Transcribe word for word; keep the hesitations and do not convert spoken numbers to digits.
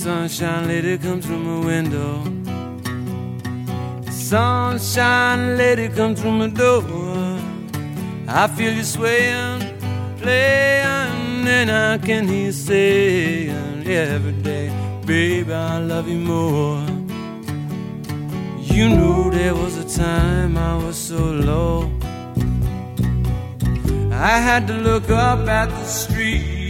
sunshine lady come through my window. Sunshine lady come through my door. I feel you swaying, playing, and I can hear you saying every day, baby, I love you more. You know there was a time I was so low, I had to look up at the street